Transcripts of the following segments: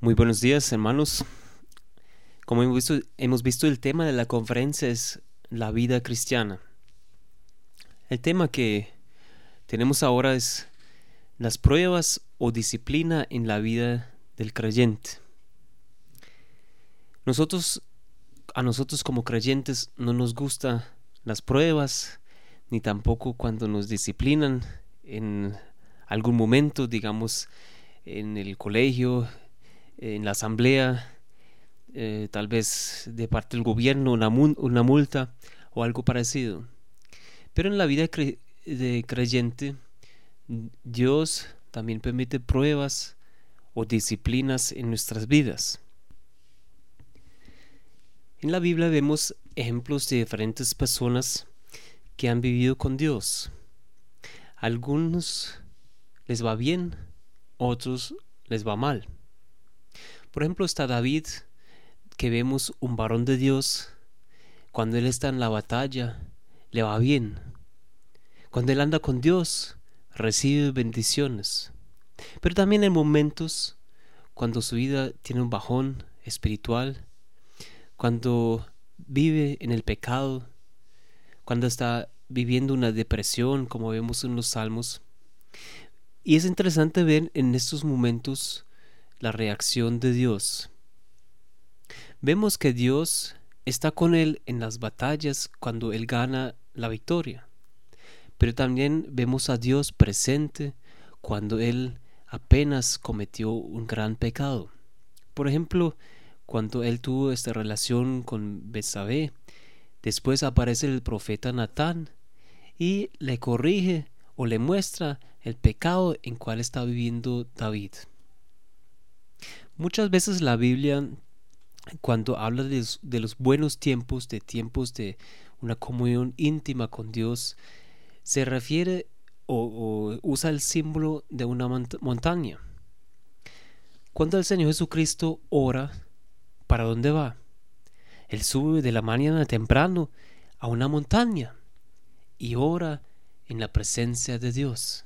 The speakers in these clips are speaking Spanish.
Muy buenos días, hermanos. Como hemos visto, el tema de la conferencia es la vida cristiana. El tema que tenemos ahora es las pruebas o disciplina en la vida del creyente. A nosotros como creyentes no nos gustan las pruebas, ni tampoco cuando nos disciplinan en algún momento, digamos, en el colegio, en la asamblea, tal vez de parte del gobierno, una multa o algo parecido. Pero en la vida de creyente, Dios también permite pruebas o disciplinas en nuestras vidas. En la Biblia vemos ejemplos de diferentes personas que han vivido con Dios. A algunos les va bien, otros les va mal. Por ejemplo, está David, que vemos un varón de Dios. Cuando él está en la batalla, le va bien. Cuando él anda con Dios, recibe bendiciones. Pero también en momentos cuando su vida tiene un bajón espiritual, cuando vive en el pecado, cuando está viviendo una depresión, como vemos en los Salmos. Y es interesante ver en estos momentos la reacción de Dios. Vemos que Dios está con él en las batallas cuando él gana la victoria. Pero también vemos a Dios presente cuando él apenas cometió un gran pecado. Por ejemplo, cuando él tuvo esta relación con Betsabé, después aparece el profeta Natán y le corrige o le muestra el pecado en cual está viviendo David. Muchas veces la Biblia, cuando habla de los buenos tiempos de una comunión íntima con Dios, se refiere o usa el símbolo de una montaña. Cuando el Señor Jesucristo ora, ¿para dónde va? Él sube de la mañana temprano a una montaña y ora en la presencia de Dios.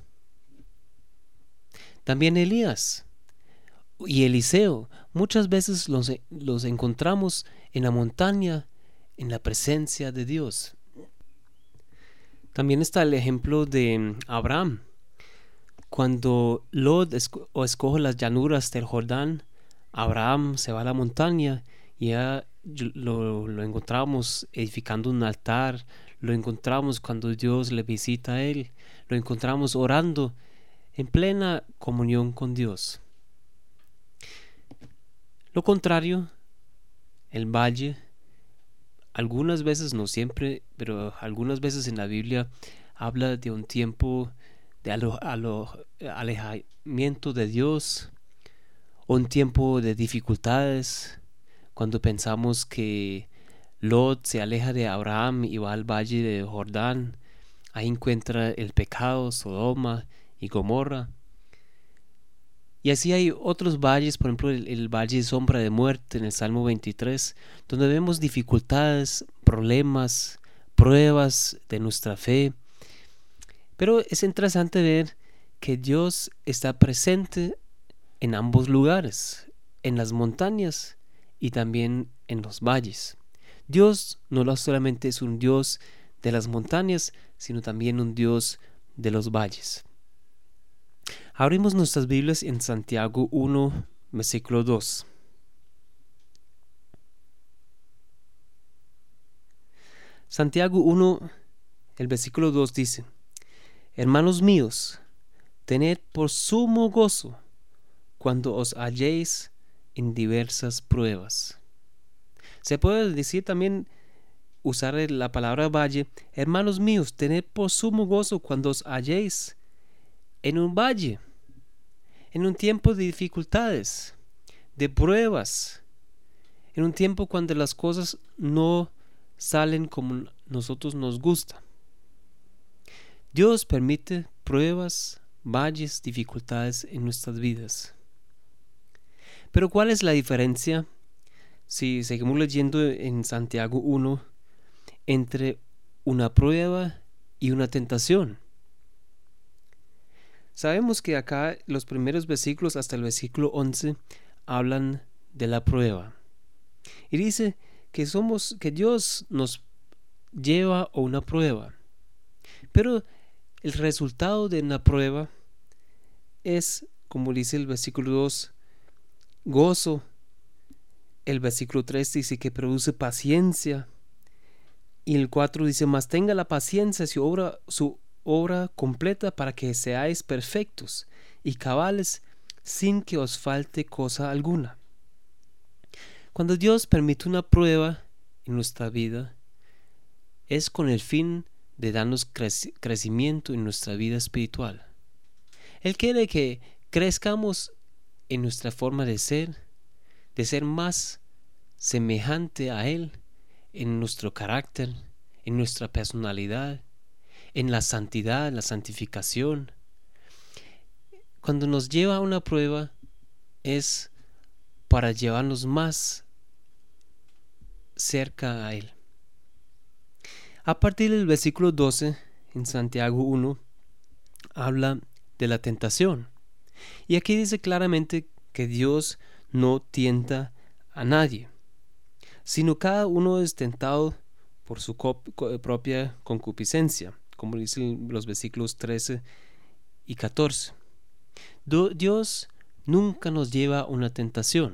También Elías y Eliseo, muchas veces los encontramos en la montaña, en la presencia de Dios. También está el ejemplo de Abraham. Cuando Lot escoge las llanuras del Jordán, Abraham se va a la montaña y ya lo encontramos edificando un altar, lo encontramos cuando Dios le visita a él, lo encontramos orando en plena comunión con Dios. Lo contrario, el valle, algunas veces, no siempre, pero algunas veces en la Biblia habla de un tiempo de alejamiento de Dios, un tiempo de dificultades, cuando pensamos que Lot se aleja de Abraham y va al valle de Jordán. Ahí encuentra el pecado, Sodoma y Gomorra. Y así hay otros valles, por ejemplo el valle de sombra de muerte en el Salmo 23, donde vemos dificultades, problemas, pruebas de nuestra fe. Pero es interesante ver que Dios está presente en ambos lugares, en las montañas y también en los valles. Dios no solamente es un Dios de las montañas, sino también un Dios de los valles. Abrimos nuestras Biblias en Santiago 1, versículo 2. Santiago 1, el versículo 2 dice: Hermanos míos, tened por sumo gozo cuando os halléis en diversas pruebas. Se puede decir también, usar la palabra valle. Hermanos míos, tened por sumo gozo cuando os halléis en un valle, en un tiempo de dificultades, de pruebas, en un tiempo cuando las cosas no salen como nosotros nos gusta. Dios permite pruebas, valles, dificultades en nuestras vidas. Pero ¿cuál es la diferencia, si seguimos leyendo en Santiago 1, entre una prueba y una tentación? Sabemos que acá los primeros versículos hasta el versículo 11 hablan de la prueba. Y dice que Dios nos lleva a una prueba. Pero el resultado de una prueba es, como dice el versículo 2, gozo. El versículo 3 dice que produce paciencia. Y el 4 dice, mas tenga la paciencia su obra completa para que seáis perfectos y cabales sin que os falte cosa alguna. Cuando Dios permite una prueba en nuestra vida, es con el fin de darnos crecimiento en nuestra vida espiritual. Él quiere que crezcamos en nuestra forma de ser más semejante a Él, en nuestro carácter, en nuestra personalidad, en la santidad, la santificación. Cuando nos lleva a una prueba es para llevarnos más cerca a Él. A partir del versículo 12, en Santiago 1, habla de la tentación. Y aquí dice claramente que Dios no tienta a nadie, sino cada uno es tentado por su propia concupiscencia, como dicen los versículos 13 y 14. Dios nunca nos lleva a una tentación.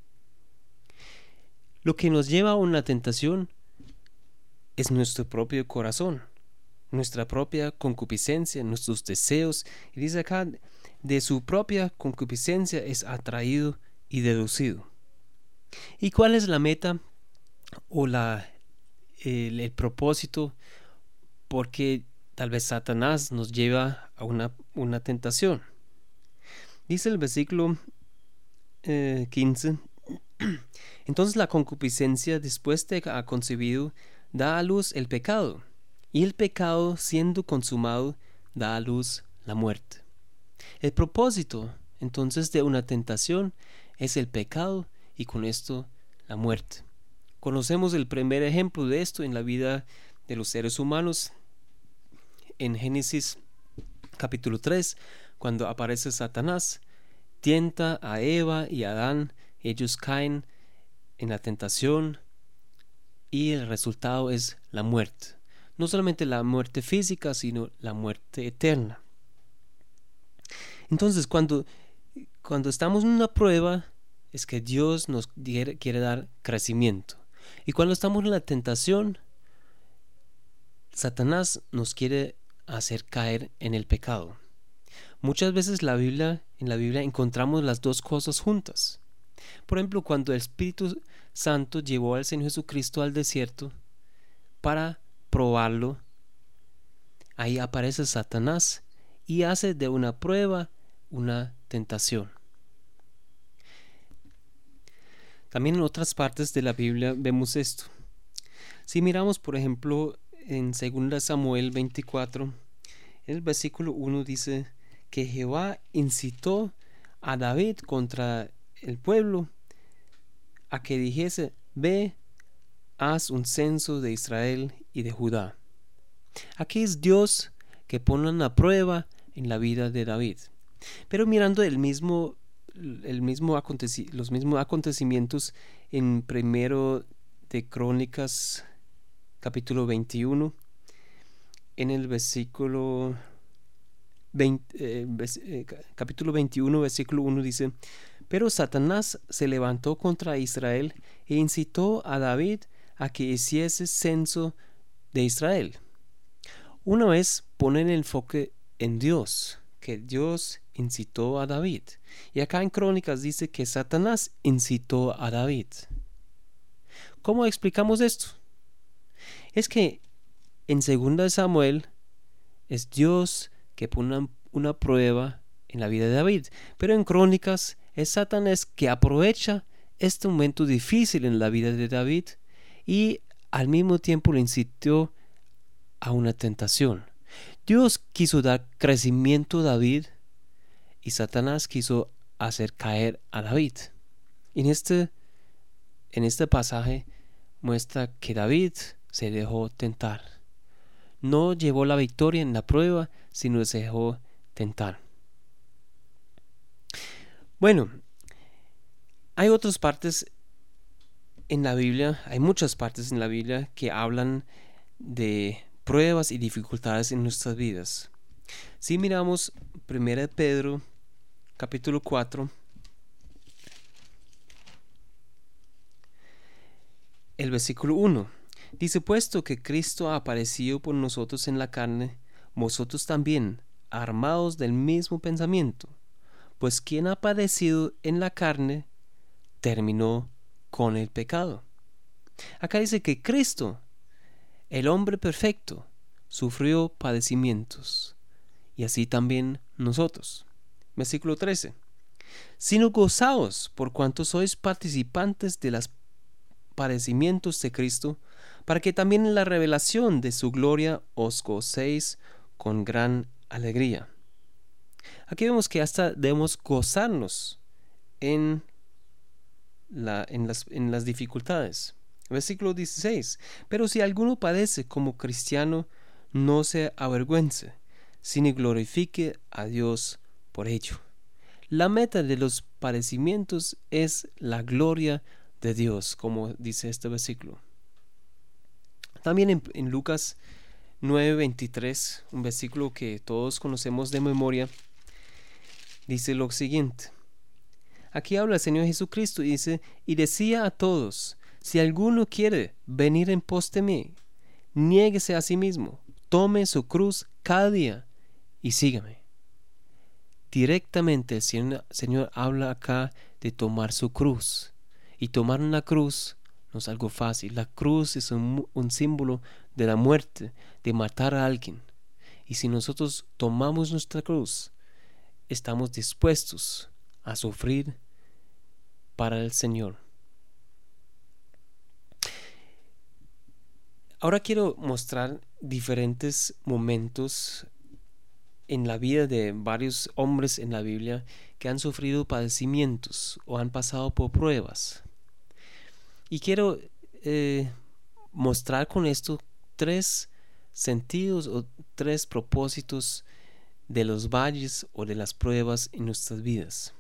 Lo que nos lleva a una tentación es nuestro propio corazón, nuestra propia concupiscencia, nuestros deseos. Y dice acá, de su propia concupiscencia es atraído y deducido. ¿Y cuál es la meta o el propósito? Porque tal vez Satanás nos lleva a una tentación. Dice el versículo 15, entonces la concupiscencia, después de que ha concebido, da a luz el pecado, y el pecado, siendo consumado, da a luz la muerte. El propósito entonces de una tentación es el pecado y con esto la muerte. Conocemos el primer ejemplo de esto en la vida de los seres humanos en Génesis capítulo 3, cuando aparece Satanás, tienta a Eva y a Adán. Ellos caen en la tentación y el resultado es la muerte. No solamente la muerte física, sino la muerte eterna. Entonces, cuando estamos en una prueba, es que Dios nos quiere dar crecimiento. Y cuando estamos en la tentación, Satanás nos quiere hacer caer en el pecado. Muchas veces en la Biblia encontramos las dos cosas juntas. Por ejemplo, cuando el Espíritu Santo llevó al Señor Jesucristo al desierto para probarlo, ahí aparece Satanás y hace de una prueba una tentación. También en otras partes de la Biblia vemos esto. Si miramos, por ejemplo, en 2 Samuel 24, en el versículo 1 dice que Jehová incitó a David contra el pueblo a que dijese: ve, haz un censo de Israel y de Judá. Aquí es Dios que pone una prueba en la vida de David. Pero mirando los mismos acontecimientos en Primero de Crónicas capítulo 21, en el versículo capítulo 21 versículo 1 dice: pero Satanás se levantó contra Israel e incitó a David a que hiciese censo de Israel. Una vez pone el enfoque en Dios, que Dios incitó a David. Y acá en Crónicas dice que Satanás incitó a David. ¿Cómo explicamos esto? Es que en 2 Samuel es Dios que pone una prueba en la vida de David, pero en Crónicas es Satanás que aprovecha este momento difícil en la vida de David y al mismo tiempo le incitó a una tentación. Dios quiso dar crecimiento a David y Satanás quiso hacer caer a David. En este pasaje muestra que David se dejó tentar. No llevó la victoria en la prueba, sino se dejó tentar. Bueno, Hay otras partes en la Biblia, hay muchas partes en la Biblia que hablan de pruebas y dificultades en nuestras vidas. Si miramos 1 Pedro capítulo 4, el versículo 1, dice: puesto que Cristo ha aparecido por nosotros en la carne, vosotros también, armados del mismo pensamiento, pues quien ha padecido en la carne, terminó con el pecado. Acá dice que Cristo, el hombre perfecto, sufrió padecimientos, y así también nosotros. Versículo 13. Sino gozaos por cuanto sois participantes de los padecimientos de Cristo, para que también en la revelación de su gloria os gocéis con gran alegría. Aquí vemos que hasta debemos gozarnos en las dificultades. Versículo 16. Pero si alguno padece como cristiano, no se avergüence, sino glorifique a Dios por ello. La meta de los padecimientos es la gloria de Dios, como dice este versículo. También en Lucas 9:23, un versículo que todos conocemos de memoria, dice lo siguiente. Aquí habla el Señor Jesucristo y dice: y decía a todos: si alguno quiere venir en pos de mí, niéguese a sí mismo, tome su cruz cada día y sígame. Directamente el Señor habla acá de tomar su cruz. Y tomar una cruz no es algo fácil. La cruz es un símbolo de la muerte, de matar a alguien. Y si nosotros tomamos nuestra cruz, estamos dispuestos a sufrir para el Señor. Ahora quiero mostrar diferentes momentos en la vida de varios hombres en la Biblia que han sufrido padecimientos o han pasado por pruebas. Y quiero mostrar con esto 3 sentidos o 3 propósitos de los valles o de las pruebas en nuestras vidas.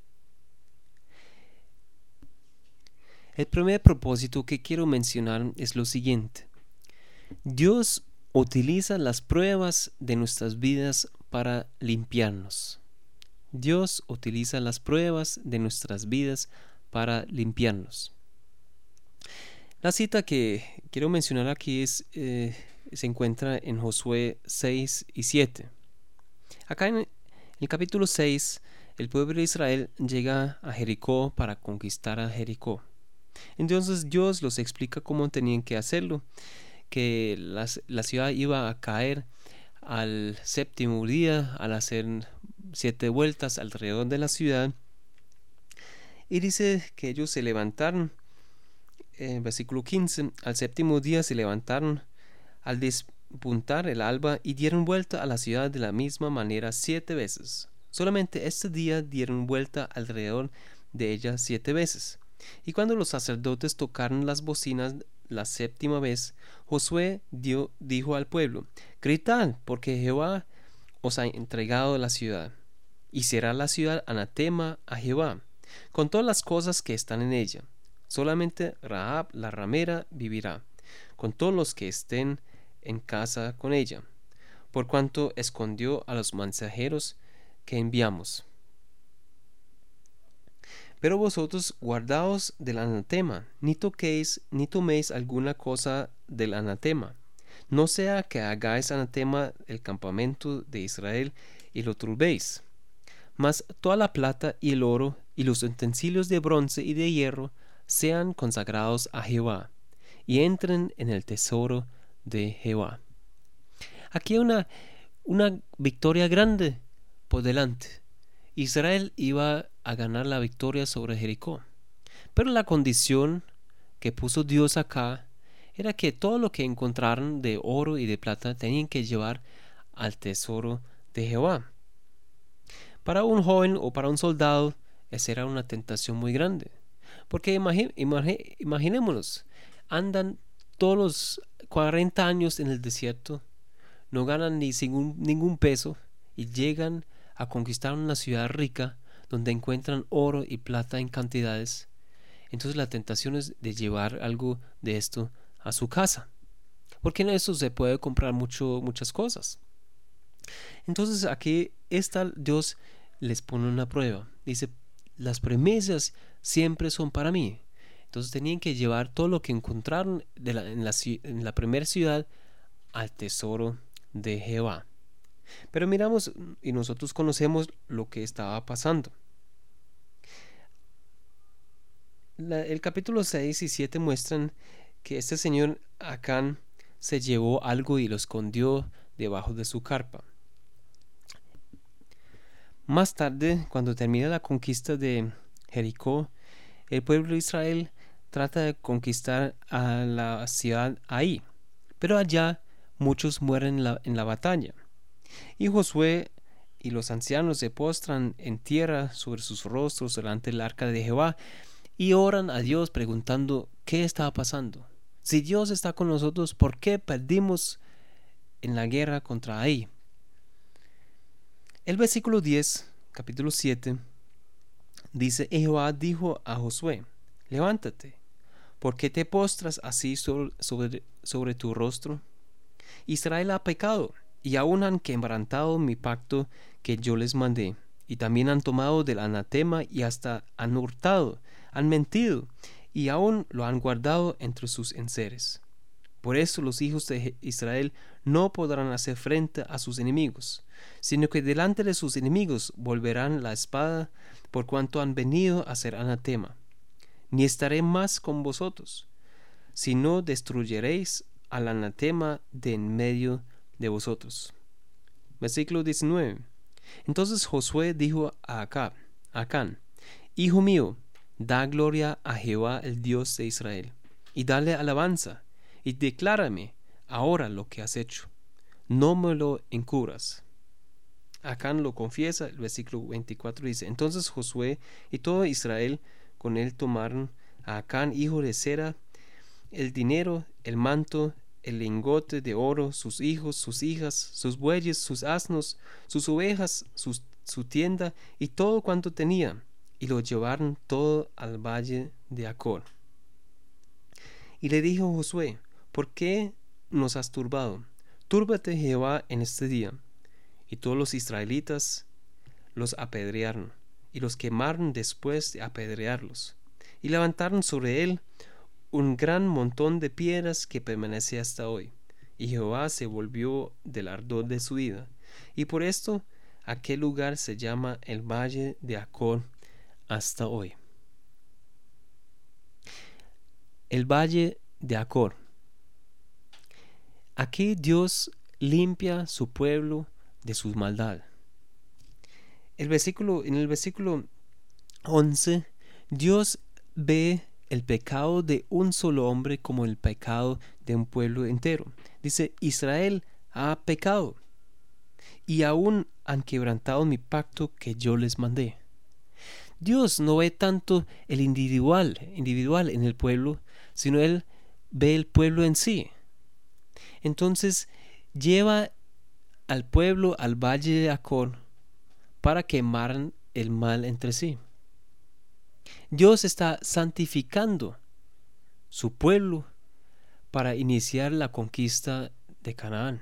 El primer propósito que quiero mencionar es lo siguiente. Dios utiliza las pruebas de nuestras vidas para limpiarnos. Dios utiliza las pruebas de nuestras vidas para limpiarnos. La cita que quiero mencionar aquí se encuentra en Josué 6 y 7. Acá en el capítulo 6, el pueblo de Israel llega a Jericó para conquistar a Jericó. Entonces Dios los explica cómo tenían que hacerlo, que la ciudad iba a caer al 7º día al hacer 7 vueltas alrededor de la ciudad. Y dice que ellos se levantaron, versículo 15, al 7º día se levantaron al despuntar el alba y dieron vuelta a la ciudad de la misma manera 7 veces. Solamente este día dieron vuelta alrededor de ella 7 veces. Y cuando los sacerdotes tocaron las bocinas la 7ª vez, Josué dijo al pueblo: gritad, porque Jehová os ha entregado la ciudad, y será la ciudad anatema a Jehová, con todas las cosas que están en ella. Solamente Rahab la ramera vivirá, con todos los que estén en casa con ella, por cuanto escondió a los mensajeros que enviamos. Pero vosotros guardaos del anatema, ni toquéis ni toméis alguna cosa del anatema, no sea que hagáis anatema el campamento de Israel y lo turbéis. Mas toda la plata y el oro y los utensilios de bronce y de hierro sean consagrados a Jehová, y entren en el tesoro de Jehová. Aquí hay una victoria grande por delante. Israel iba a ganar la victoria sobre Jericó. Pero la condición que puso Dios acá era que todo lo que encontraran de oro y de plata tenían que llevar al tesoro de Jehová. Para un joven o para un soldado, esa era una tentación muy grande. Porque imaginémonos, andan todos los 40 años en el desierto, no ganan ningún peso y llegan a conquistar una ciudad rica donde encuentran oro y plata en cantidades, Entonces la tentación es de llevar algo de esto a su casa, porque en eso se puede comprar muchas cosas. Entonces aquí Dios les pone una prueba. Dice, las premisas siempre son para mí. Entonces tenían que llevar todo lo que encontraron en la primera ciudad al tesoro de Jehová. Pero miramos y nosotros conocemos lo que estaba pasando. El capítulo 6 y 7 muestran que este señor Acán se llevó algo y lo escondió debajo de su carpa. Más tarde, cuando termina la conquista de Jericó, el pueblo de Israel trata de conquistar a la ciudad ahí, pero allá muchos mueren en la batalla. Y Josué y los ancianos se postran en tierra sobre sus rostros delante del arca de Jehová y oran a Dios preguntando qué estaba pasando. Si Dios está con nosotros, ¿por qué perdimos en la guerra contra Ai? El versículo 10, capítulo 7, dice: Jehová dijo a Josué: levántate, ¿por qué te postras así sobre tu rostro? Israel ha pecado, y aún han quebrantado mi pacto que yo les mandé, y también han tomado del anatema y hasta han hurtado, han mentido, y aún lo han guardado entre sus enseres. Por eso los hijos de Israel no podrán hacer frente a sus enemigos, sino que delante de sus enemigos volverán la espada, por cuanto han venido a ser anatema. Ni estaré más con vosotros, sino destruyeréis al anatema de en medio de vosotros. Versículo 19. Entonces Josué dijo a Acán: Hijo mío, da gloria a Jehová el Dios de Israel, y dale alabanza, y declárame ahora lo que has hecho. No me lo encubras. Acán lo confiesa. El versículo 24 dice: Entonces Josué y todo Israel con él tomaron a Acán, hijo de Zera, el dinero, el manto, el lingote de oro, sus hijos, sus hijas, sus bueyes, sus asnos, sus ovejas, su tienda y todo cuanto tenía, y lo llevaron todo al valle de Acor. Y le dijo Josué: ¿por qué nos has turbado? Túrbate Jehová en este día. Y todos los israelitas los apedrearon, y los quemaron después de apedrearlos, y levantaron sobre él un gran montón de piedras que permanece hasta hoy. Y Jehová se volvió del ardor de su ira, y por esto aquel lugar se llama el Valle de Acor hasta hoy. El Valle de Acor. Aquí Dios limpia su pueblo de su maldad. En el versículo 11, Dios ve el pecado de un solo hombre como el pecado de un pueblo entero. Dice: Israel ha pecado, y aún han quebrantado mi pacto que yo les mandé. Dios no ve tanto el individual en el pueblo, sino Él ve el pueblo en sí. Entonces lleva al pueblo al valle de Acor para quemar el mal entre sí. Dios está santificando su pueblo para iniciar la conquista de Canaán.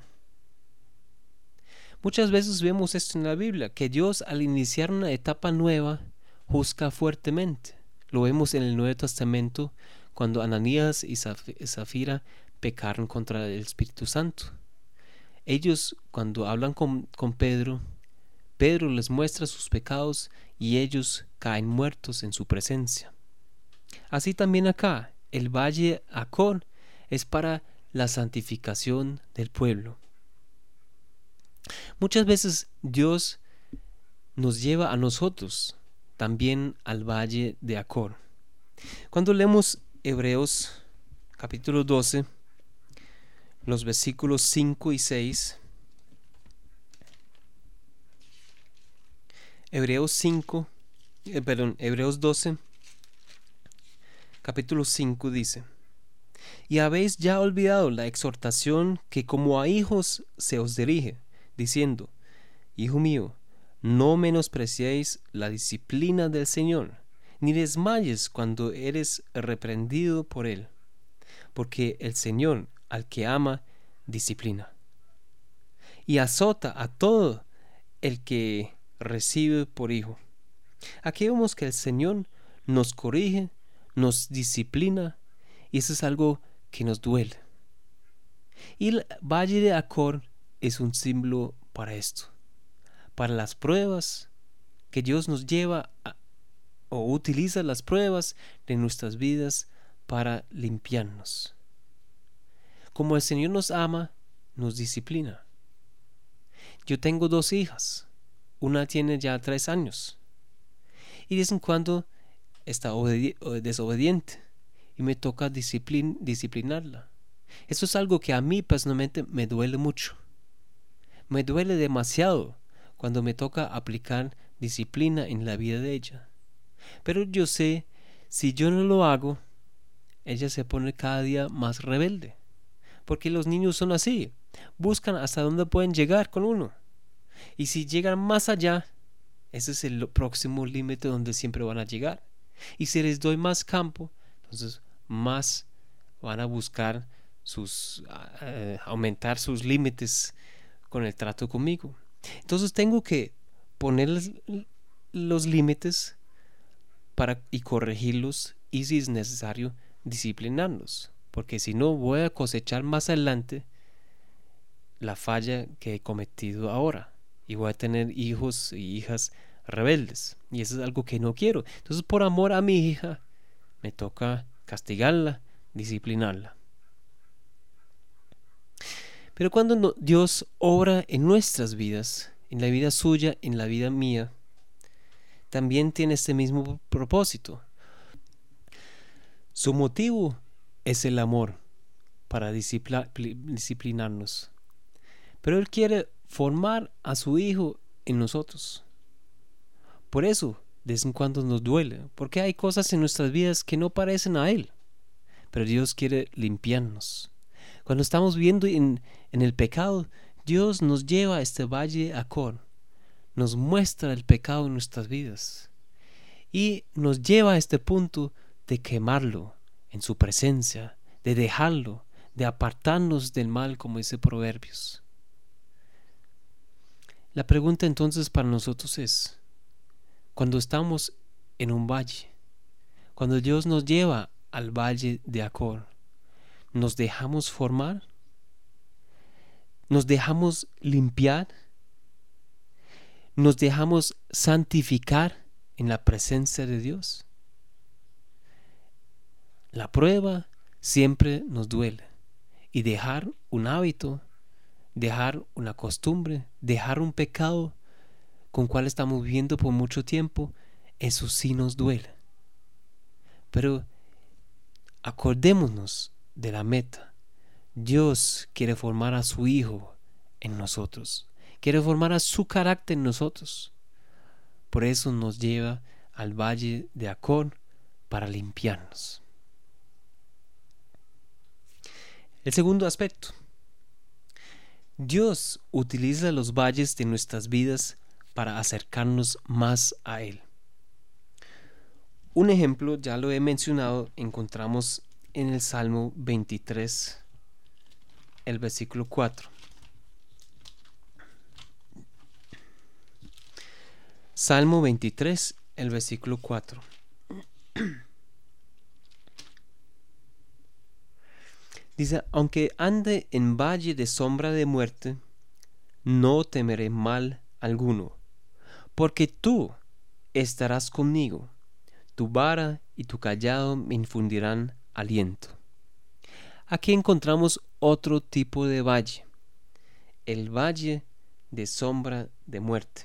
Muchas veces vemos esto en la Biblia, que Dios al iniciar una etapa nueva juzga fuertemente. Lo vemos en el Nuevo Testamento cuando Ananías y Zafira pecaron contra el Espíritu Santo. Ellos, cuando hablan con Pedro les muestra sus pecados y ellos caen muertos en su presencia. Así también acá, el valle Acor es para la santificación del pueblo. Muchas veces Dios nos lleva a nosotros también al valle de Acor. Cuando leemos Hebreos capítulo 12, los versículos 5 y 6, Hebreos 12, capítulo 5 dice: Y habéis ya olvidado la exhortación que como a hijos se os dirige, diciendo: Hijo mío, no menospreciéis la disciplina del Señor, ni desmayes cuando eres reprendido por él, porque el Señor al que ama disciplina y azota a todo el que recibe por hijo. Aquí vemos que el Señor nos corrige, nos disciplina, y eso es algo que nos duele. Y el valle de Acor es un símbolo para esto, para las pruebas que Dios nos lleva o utiliza las pruebas de nuestras vidas para limpiarnos. Como el Señor nos ama, nos disciplina. Yo tengo 2 hijas, una tiene ya 3 años y de vez en cuando está desobediente y me toca disciplinarla. Eso es algo que a mí personalmente me duele mucho. Me duele demasiado cuando me toca aplicar disciplina en la vida de ella. Pero yo sé, si yo no lo hago, ella se pone cada día más rebelde. Porque los niños son así, buscan hasta dónde pueden llegar con uno. Y si llegan más allá, ese es el próximo límite donde siempre van a llegar. Y si les doy más campo, entonces más van a buscar aumentar sus límites con el trato conmigo. Entonces tengo que ponerles los límites y corregirlos, y si es necesario disciplinarlos, porque si no voy a cosechar más adelante la falla que he cometido ahora y voy a tener hijos y hijas rebeldes, y eso es algo que no quiero. Entonces, por amor a mi hija, me toca castigarla, disciplinarla. Pero cuando Dios obra en nuestras vidas, en la vida suya, en la vida mía, también tiene este mismo propósito. Su motivo es el amor para disciplinarnos. Pero Él quiere formar a su Hijo en nosotros. Por eso, de vez en cuando nos duele, porque hay cosas en nuestras vidas que no parecen a Él. Pero Dios quiere limpiarnos. Cuando estamos viviendo en el pecado, Dios nos lleva a este valle de Acor, nos muestra el pecado en nuestras vidas y nos lleva a este punto de quemarlo en su presencia, de dejarlo, de apartarnos del mal, como dice Proverbios. La pregunta entonces para nosotros es, cuando estamos en un valle, cuando Dios nos lleva al valle de Acor, ¿nos dejamos formar? ¿Nos dejamos limpiar? ¿Nos dejamos santificar en la presencia de Dios? La prueba siempre nos duele, y dejar un hábito, dejar una costumbre, dejar un pecado con cual estamos viviendo por mucho tiempo, eso sí nos duele. Pero acordémonos de la meta. Dios quiere formar a su Hijo en nosotros, quiere formar a su carácter en nosotros. Por eso nos lleva al valle de Acor para limpiarnos. El segundo aspecto. Dios utiliza los valles de nuestras vidas para acercarnos más a Él. Un ejemplo, ya lo he mencionado, encontramos en el Salmo 23, el versículo 4. Salmo 23, el versículo 4. Dice, aunque ande en valle de sombra de muerte, no temeré mal alguno, porque tú estarás conmigo, tu vara y tu cayado me infundirán aliento. Aquí encontramos otro tipo de valle, el valle de sombra de muerte.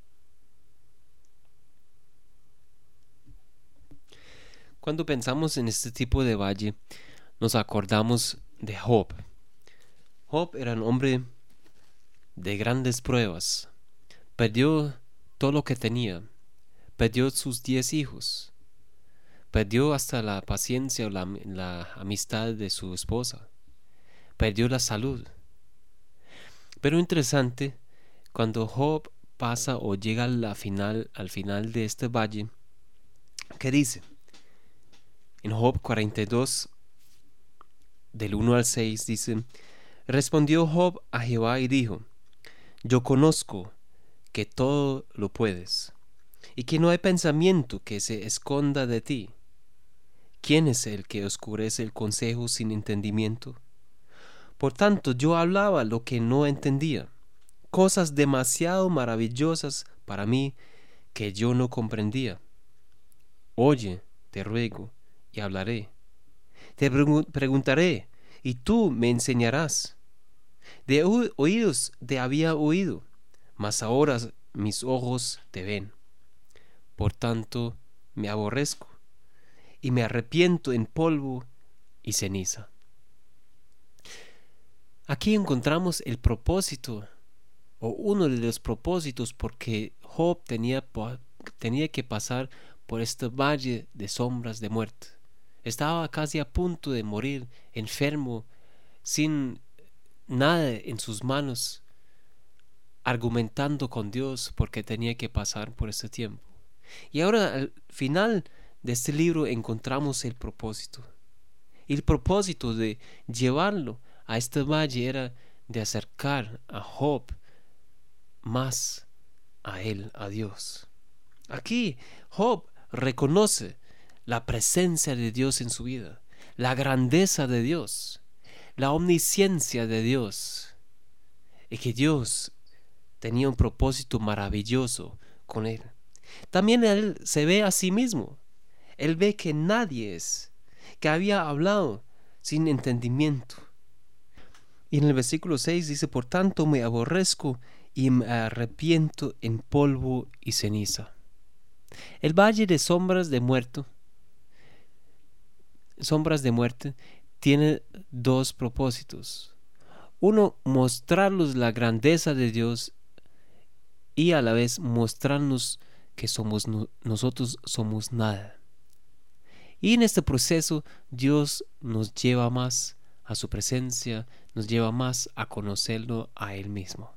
Cuando pensamos en este tipo de valle, nos acordamos de Job. Job era un hombre de grandes pruebas. Perdió todo lo que tenía. Perdió sus 10 hijos. Perdió hasta la paciencia o la amistad de su esposa. Perdió la salud. Pero interesante, cuando Job pasa o llega al final de este valle, ¿Qué dice? En Job 42, del 1 al 6, dice: Respondió Job a Jehová y dijo: Yo conozco que todo lo puedes, y que no hay pensamiento que se esconda de ti. ¿Quién es el que oscurece el consejo sin entendimiento? Por tanto, yo hablaba lo que no entendía, cosas demasiado maravillosas para mí que yo no comprendía. Oye, te ruego, y hablaré. Te preguntaré, y tú me enseñarás. De oídos te había oído, mas ahora mis ojos te ven. Por tanto, me aborrezco, y me arrepiento en polvo y ceniza. Aquí encontramos el propósito, o uno de los propósitos, porque Job tenía que pasar por este valle de sombras de muerte. Estaba casi a punto de morir, enfermo, sin nada en sus manos, argumentando con Dios porque tenía que pasar por este tiempo. Y ahora al final de este libro encontramos el propósito. Y el propósito de llevarlo a este valle era de acercar a Job más a él, a Dios. Aquí Job reconoce la presencia de Dios en su vida, la grandeza de Dios, la omnisciencia de Dios, y que Dios tenía un propósito maravilloso con él. También él se ve a sí mismo. Él ve que nadie es, que había hablado sin entendimiento. Y en el versículo 6 dice: Por tanto me aborrezco y me arrepiento en polvo y ceniza. El valle de sombras de muerte tiene dos propósitos. Uno, mostrarnos la grandeza de Dios, y a la vez mostrarnos que nosotros somos nada. Y en este proceso Dios nos lleva más a su presencia, nos lleva más a conocerlo a Él mismo.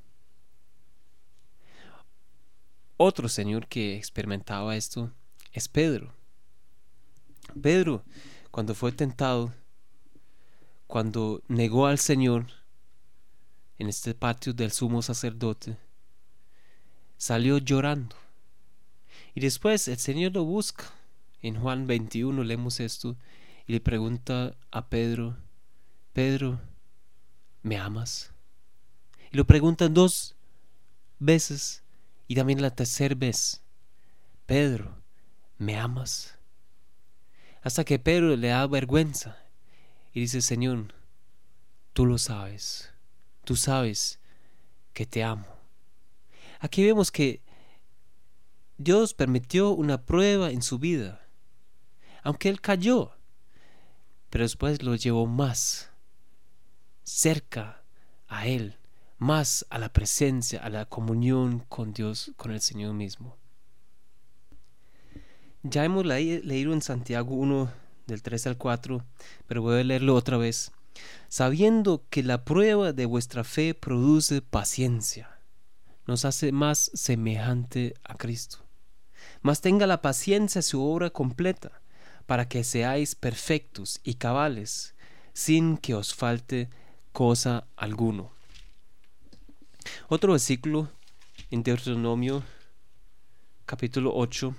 Otro Señor que experimentaba esto es Pedro. Pedro, cuando fue tentado, cuando negó al Señor en este patio del sumo sacerdote, salió llorando. Y después el Señor lo busca. En Juan 21 leemos esto y le pregunta a Pedro: Pedro, ¿me amas? Y lo pregunta 2 veces, y también la tercera vez: Pedro, ¿me amas? Hasta que Pedro le da vergüenza y dice: Señor, tú lo sabes, tú sabes que te amo. Aquí vemos que Dios permitió una prueba en su vida, aunque él cayó, pero después lo llevó más cerca a él, más a la presencia, a la comunión con Dios, con el Señor mismo. Ya hemos leído en Santiago 1 del 3 al 4, pero voy a leerlo otra vez. Sabiendo que la prueba de vuestra fe produce paciencia, nos hace más semejante a Cristo. Mas tenga la paciencia su obra completa, para que seáis perfectos y cabales, sin que os falte cosa alguno. Otro versículo en Deuteronomio capítulo 8,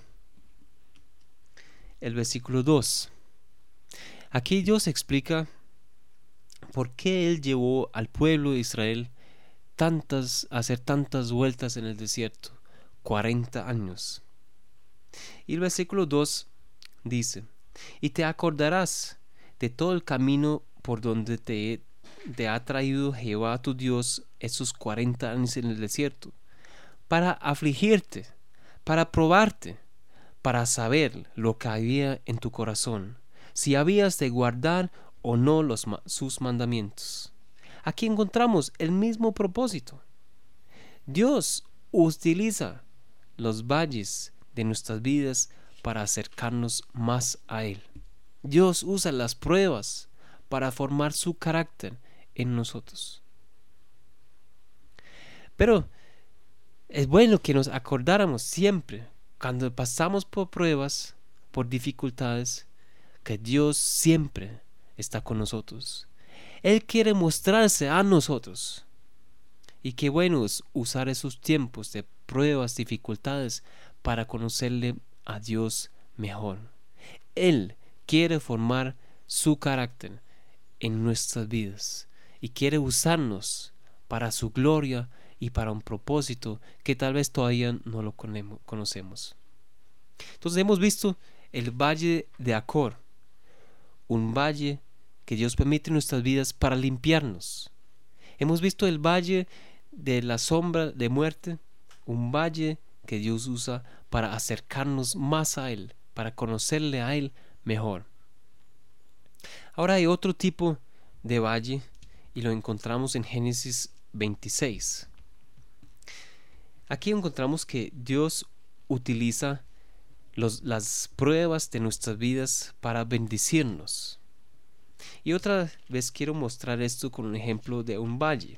el versículo 2. Aquí Dios explica por qué Él llevó al pueblo de Israel a hacer tantas vueltas en el desierto, 40 años. Y el versículo 2 dice: Y te acordarás de todo el camino por donde te ha traído Jehová tu Dios esos 40 años en el desierto, para afligirte, para probarte, para saber lo que había en tu corazón, si habías de guardar o no sus mandamientos. Aquí encontramos el mismo propósito. Dios utiliza los valles de nuestras vidas para acercarnos más a Él. Dios usa las pruebas para formar su carácter en nosotros. Pero es bueno que nos acordáramos siempre, cuando pasamos por pruebas, por dificultades, que Dios siempre está con nosotros. Él quiere mostrarse a nosotros. Y qué bueno es usar esos tiempos de pruebas, dificultades, para conocerle a Dios mejor. Él quiere formar su carácter en nuestras vidas y quiere usarnos para su gloria y para un propósito que tal vez todavía no lo conocemos. Entonces hemos visto el valle de Acor, un valle que Dios permite en nuestras vidas para limpiarnos. Hemos visto el valle de la sombra de muerte, un valle que Dios usa para acercarnos más a Él, para conocerle a Él mejor. Ahora hay otro tipo de valle y lo encontramos en Génesis 26. Aquí encontramos que Dios utiliza las pruebas de nuestras vidas para bendecirnos. Y otra vez quiero mostrar esto con un ejemplo de un valle.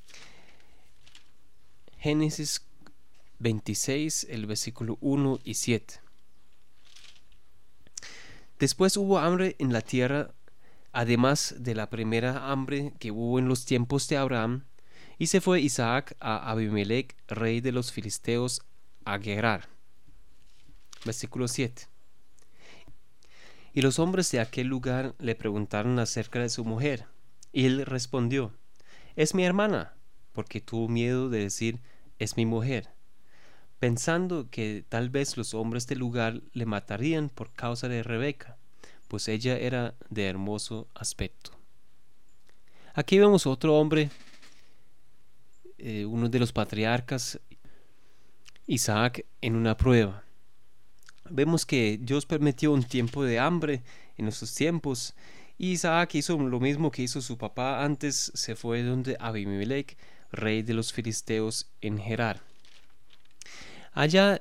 Génesis 26, el versículo 1 y 7. Después hubo hambre en la tierra, además de la primera hambre que hubo en los tiempos de Abraham, y se fue Isaac a Abimelech, rey de los filisteos, a Gerar. Versículo 7. Y los hombres de aquel lugar le preguntaron acerca de su mujer, y él respondió: es mi hermana, porque tuvo miedo de decir: es mi mujer, pensando que tal vez los hombres del lugar le matarían por causa de Rebeca, pues ella era de hermoso aspecto. Aquí vemos otro hombre, uno de los patriarcas, Isaac, en una prueba. Vemos que Dios permitió un tiempo de hambre en esos tiempos, y Isaac hizo lo mismo que hizo su papá antes. Se fue donde Abimelech, rey de los filisteos, en Gerar. Allá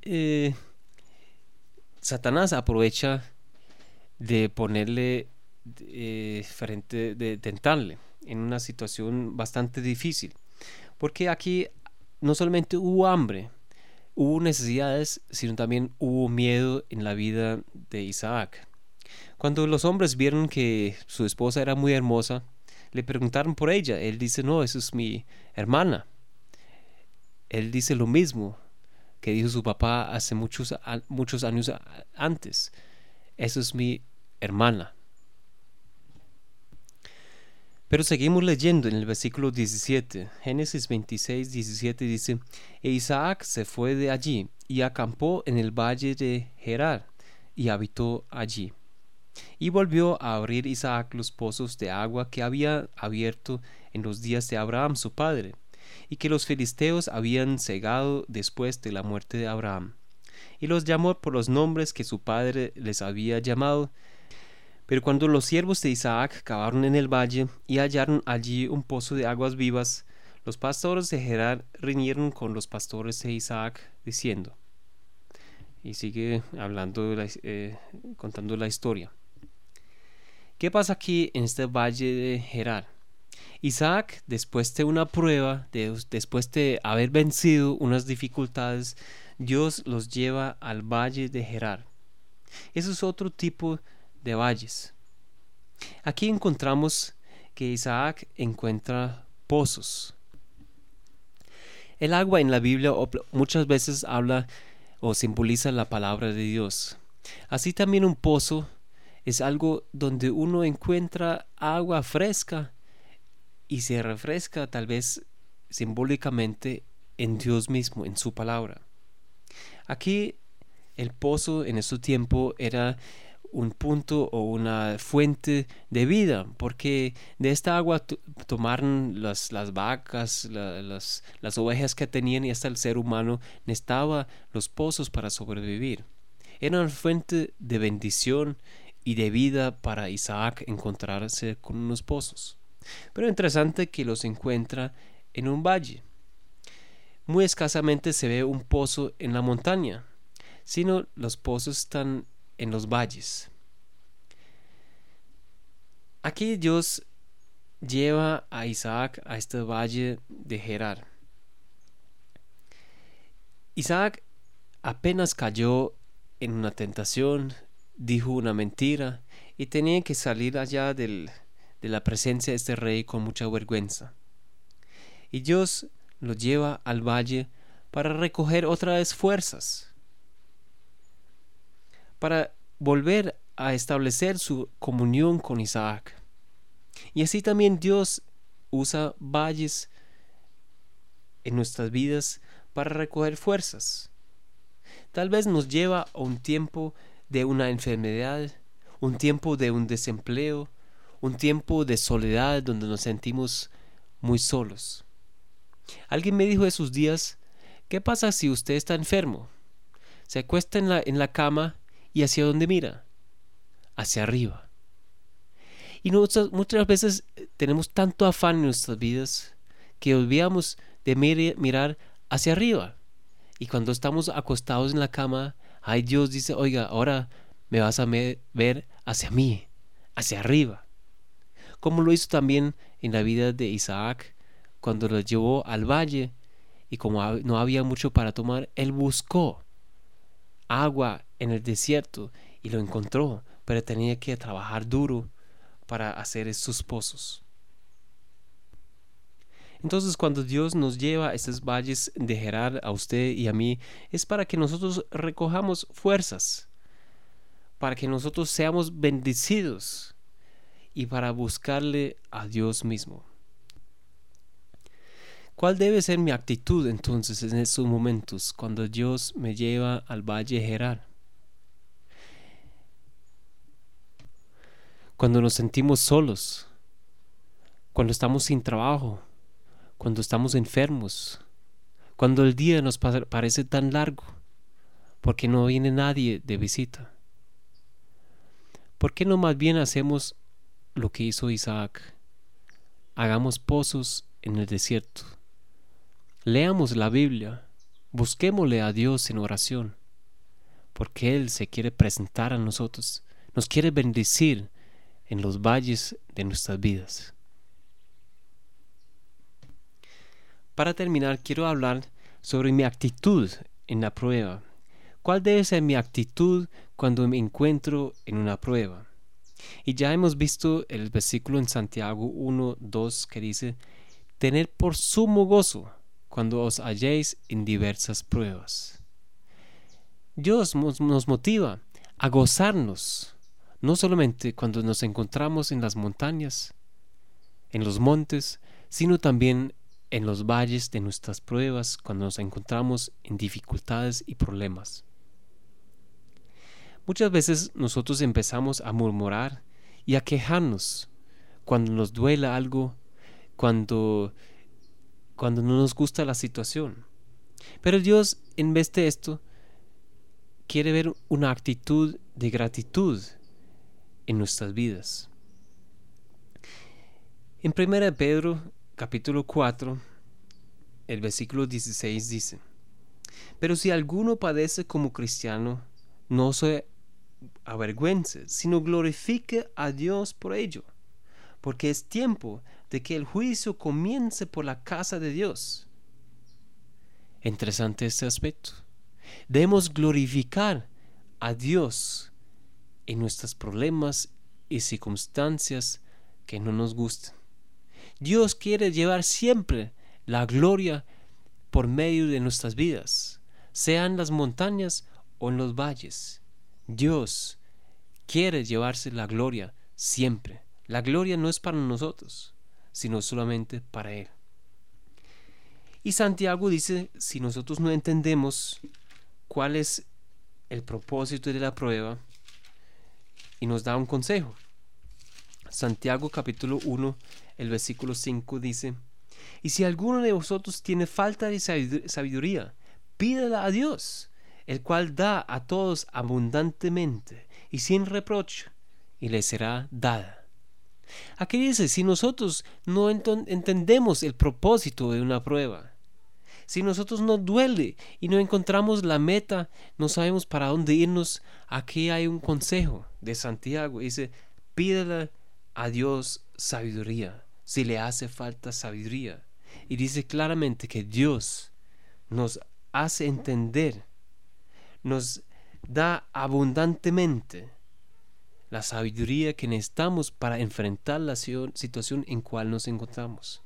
Satanás aprovecha de ponerle frente, de tentarle en una situación bastante difícil, porque aquí no solamente hubo hambre, hubo necesidades, sino también hubo miedo en la vida de Isaac. Cuando los hombres vieron que su esposa era muy hermosa, le preguntaron por ella. Él dice: no, esa es mi hermana. Él dice lo mismo que dijo su papá hace muchos años antes: esa es mi hermana. Pero seguimos leyendo en el versículo 17. Génesis 26, 17 dice: e Isaac se fue de allí y acampó en el valle de Gerar y habitó allí. Y volvió a abrir Isaac los pozos de agua que había abierto en los días de Abraham su padre, y que los filisteos habían cegado después de la muerte de Abraham. Y los llamó por los nombres que su padre les había llamado. Pero cuando los siervos de Isaac cavaron en el valle y hallaron allí un pozo de aguas vivas, los pastores de Gerar riñeron con los pastores de Isaac, diciendo, y sigue hablando, contando la historia. ¿Qué pasa aquí en este valle de Gerar? Isaac, después de una prueba, después de haber vencido unas dificultades, Dios los lleva al valle de Gerar. Eso es otro tipo de valles. Aquí encontramos que Isaac encuentra pozos. El agua en la Biblia muchas veces habla o simboliza la palabra de Dios. Así también un pozo es algo donde uno encuentra agua fresca y se refresca, tal vez simbólicamente, en Dios mismo, en su palabra. Aquí el pozo en ese tiempo era un punto o una fuente de vida, porque de esta agua tomaron las vacas, las ovejas que tenían, y hasta el ser humano necesitaba los pozos para sobrevivir. Era una fuente de bendición y de vida para Isaac encontrarse con unos pozos. Pero interesante que los encuentra en un valle. Muy escasamente se ve un pozo en la montaña, sino los pozos están en los valles. Aquí Dios lleva a Isaac a este valle de Gerar. Isaac apenas cayó en una tentación, dijo una mentira y tenía que salir allá de la presencia de este rey con mucha vergüenza. Y Dios lo lleva al valle para recoger otra vez fuerzas, para volver a establecer su comunión con Isaac. Y así también Dios usa valles en nuestras vidas para recoger fuerzas. Tal vez nos lleva a un tiempo de una enfermedad, un tiempo de un desempleo, un tiempo de soledad donde nos sentimos muy solos. Alguien me dijo esos días, ¿qué pasa si usted está enfermo? Se acuesta en la cama y ¿hacia dónde mira? Hacia arriba. Y muchas veces tenemos tanto afán en nuestras vidas que olvidamos de mirar hacia arriba. Y cuando estamos acostados en la cama, ay, Dios dice, oiga, ahora me vas a ver hacia mí, hacia arriba. Como lo hizo también en la vida de Isaac, cuando lo llevó al valle y como no había mucho para tomar, él buscó agua en el desierto y lo encontró, pero tenía que trabajar duro para hacer estos pozos. Entonces, cuando Dios nos lleva a estos valles de Gerar, a usted y a mí, es para que nosotros recojamos fuerzas, para que nosotros seamos bendecidos y para buscarle a Dios mismo. ¿Cuál debe ser mi actitud entonces en estos momentos cuando Dios me lleva al valle de Gerar? Cuando nos sentimos solos, cuando estamos sin trabajo, cuando estamos enfermos, cuando el día nos parece tan largo, porque no viene nadie de visita. ¿Por qué no más bien hacemos lo que hizo Isaac? Hagamos pozos en el desierto. Leamos la Biblia, busquémosle a Dios en oración, porque Él se quiere presentar a nosotros, nos quiere bendecir en los valles de nuestras vidas. Para terminar, quiero hablar sobre mi actitud en la prueba. ¿Cuál debe ser mi actitud cuando me encuentro en una prueba? Y ya hemos visto el versículo en Santiago 1:2 que dice, «Tened por sumo gozo cuando os halléis en diversas pruebas». Dios nos motiva a gozarnos, no solamente cuando nos encontramos en las montañas, en los montes, sino también en los valles de nuestras pruebas, cuando nos encontramos en dificultades y problemas. Muchas veces nosotros empezamos a murmurar y a quejarnos cuando nos duele algo, cuando no nos gusta la situación. Pero Dios, en vez de esto, quiere ver una actitud de gratitud en nuestras vidas. En 1 Pedro capítulo 4, el versículo 16 dice, «Pero si alguno padece como cristiano, no se avergüence, sino glorifique a Dios por ello, porque es tiempo de que el juicio comience por la casa de Dios». Interesante este aspecto. Debemos glorificar a Dios en nuestros problemas y circunstancias que no nos gustan. Dios quiere llevar siempre la gloria por medio de nuestras vidas, sea en las montañas o en los valles. Dios quiere llevarse la gloria siempre. La gloria no es para nosotros, sino solamente para Él. Y Santiago dice, si nosotros no entendemos cuál es el propósito de la prueba, y nos da un consejo. Santiago capítulo 1, el versículo 5 dice, «Y si alguno de vosotros tiene falta de sabiduría, pídala a Dios, el cual da a todos abundantemente y sin reproche, y le será dada». Aquí dice, si nosotros no entendemos el propósito de una prueba, si nosotros nos duele y no encontramos la meta, no sabemos para dónde irnos, aquí hay un consejo de Santiago. Dice, pídala a Dios sabiduría, si le hace falta sabiduría. Y dice claramente que Dios nos hace entender, nos da abundantemente la sabiduría que necesitamos para enfrentar la situación en cual nos encontramos.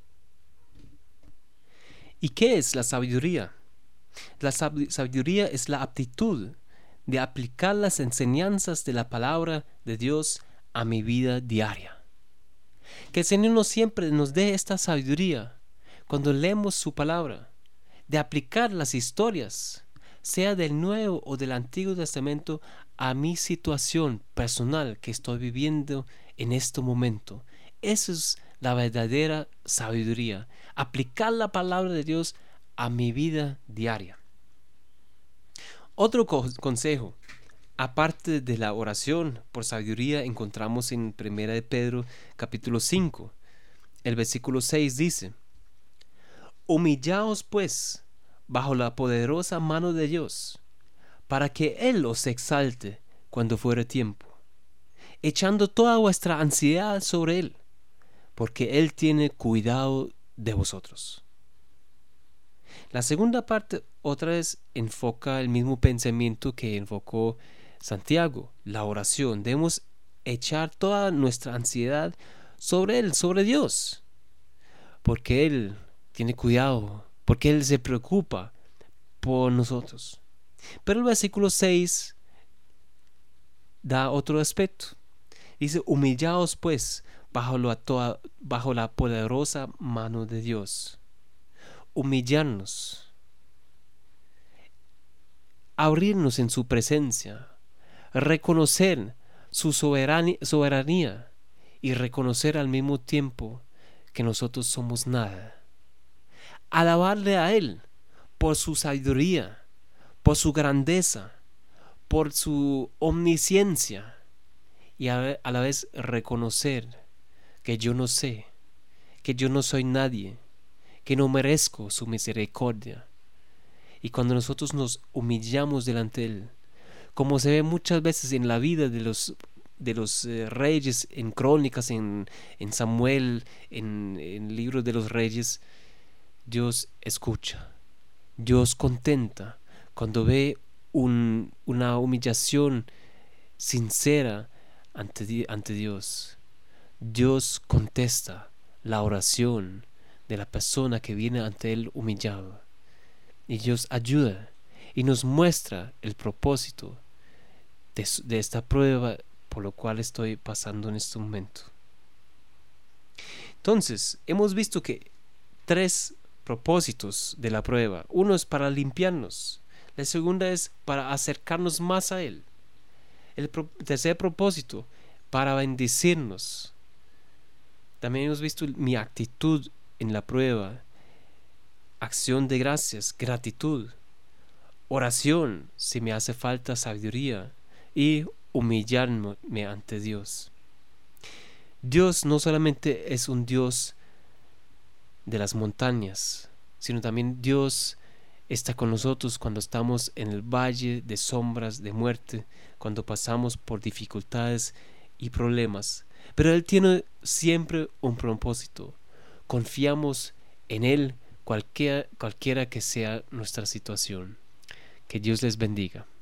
¿Y qué es la sabiduría? La sabiduría es la aptitud de aplicar las enseñanzas de la palabra de Dios a mi vida diaria. Que el Señor no siempre nos dé esta sabiduría cuando leemos su palabra, de aplicar las historias, sea del Nuevo o del Antiguo Testamento, a mi situación personal que estoy viviendo en este momento. Esa es la verdadera sabiduría, aplicar la palabra de Dios a mi vida diaria. Otro consejo, aparte de la oración por sabiduría, encontramos en 1 de Pedro capítulo 5, el versículo 6 dice: humillaos pues bajo la poderosa mano de Dios, para que Él os exalte cuando fuere tiempo, echando toda vuestra ansiedad sobre Él, porque Él tiene cuidado de vosotros. La segunda parte otra vez enfoca el mismo pensamiento que enfocó Santiago, la oración. Debemos echar toda nuestra ansiedad sobre Él, sobre Dios, porque Él tiene cuidado, porque Él se preocupa por nosotros. Pero el versículo 6 da otro aspecto. Dice: humillaos pues bajo la poderosa mano de Dios. Humillarnos, abrirnos en su presencia, reconocer su soberanía y reconocer al mismo tiempo que nosotros somos nada. Alabarle a Él por su sabiduría, por su grandeza, por su omnisciencia, y a la vez reconocer que yo no sé, que yo no soy nadie, que no merezco su misericordia. Y cuando nosotros nos humillamos delante de Él, como se ve muchas veces en la vida de los reyes, en crónicas, en Samuel, en libros de los reyes, Dios escucha, Dios contenta cuando ve una humillación sincera ante Dios. Dios contesta la oración de la persona que viene ante Él humillado, y Dios ayuda y nos muestra el propósito de esta prueba por lo cual estoy pasando en este momento. Entonces, hemos visto que 3 propósitos de la prueba. Uno es para limpiarnos, la segunda es para acercarnos más a Él, el tercer propósito para bendecirnos. También hemos visto mi actitud en la prueba, acción de gracias, gratitud, oración si me hace falta sabiduría, y humillarme ante Dios. Dios no solamente es un Dios de las montañas, sino también Dios está con nosotros cuando estamos en el valle de sombras de muerte, cuando pasamos por dificultades y problemas. Pero Él tiene siempre un propósito. Confiamos en Él cualquiera que sea nuestra situación. Que Dios les bendiga.